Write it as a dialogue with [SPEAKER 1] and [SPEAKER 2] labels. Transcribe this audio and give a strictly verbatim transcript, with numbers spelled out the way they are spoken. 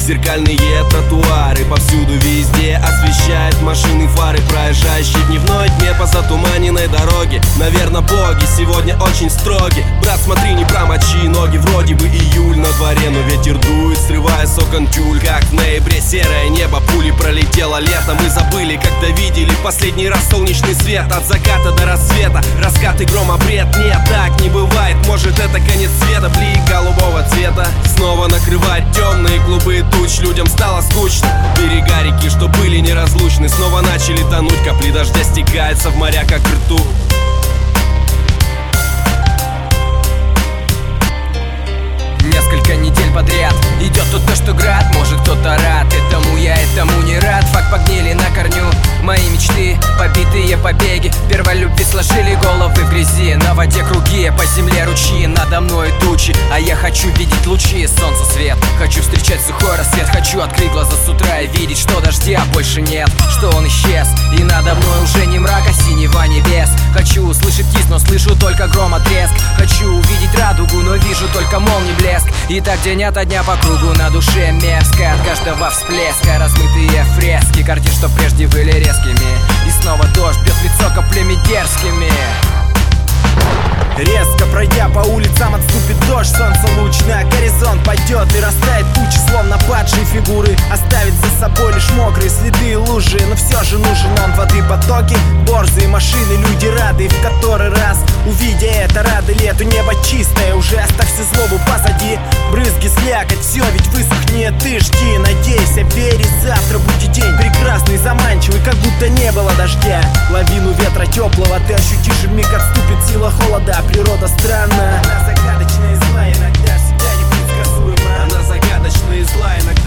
[SPEAKER 1] Зеркальные тротуары повсюду везде освещают машины фары, проезжающие в дневной тьме по затуманенной дороге. Наверное, боги сегодня очень строги. Брат, смотри, не промочи ноги. Вроде бы июль на дворе, но ветер дует, срывая с окон тюль. Как в ноябре серое небо, пули пролетело лето. Мы забыли, когда видели последний раз солнечный свет. От заката до рассвета, раскаты грома, бред. Нет, так не бывает, может это конец света. Блик голубого цвета снова накрывает темные клубы туч. Людям стало скучно. Берега реки, что были неразлучны, снова начали тонуть. Капли дождя стекаются в моря, как ртуть.
[SPEAKER 2] Несколько недель подряд идет тут то, что град. Может кто-то рад, этому я, этому не рад. Факт погнили на корню мои мечты, побитые побеги первой любви сложили головы в грязи. На воде круги, по земле ручьи, надо мной тучи, а я хочу видеть лучи, солнца свет. Хочу встречать сухой рассвет, хочу открыть глаза с утра и видеть, что дождя больше нет, что он исчез, и надо мной уже не мрак, а синева небес. Хочу услышать кис, но слышу только грома треск. Хочу увидеть радугу, но вижу только молний блеск. И так день ото дня по кругу, на душе мерзко от каждого всплеска. Размытые фрески картин, что прежде были резкими, и снова дождь бьет в лицо каплями дерзкими.
[SPEAKER 3] Резко пройдя по улицам, отступит дождь. Солнце луч на горизонт пойдет и растает тучи, словно падшие фигуры. Оставит за собой лишь мокрые следы и лужи. Но все же нужен он, воды потоки, борзые машины, люди рады. В который раз, увидя это, рады лету. Небо чистое, уже оставь всю злобу позади. Брызги, слякоть, все ведь высохнет. Ты жди, надейся, верь, и завтра будет день прекрасный, заманчивый, как будто не было дождя. Лавину ветра теплого ты ощутишь, и вмиг отступит сила холода. Природа странна, она загадочная и зла, иногда всегда непредсказуема.
[SPEAKER 1] Она загадочная и зла, иногда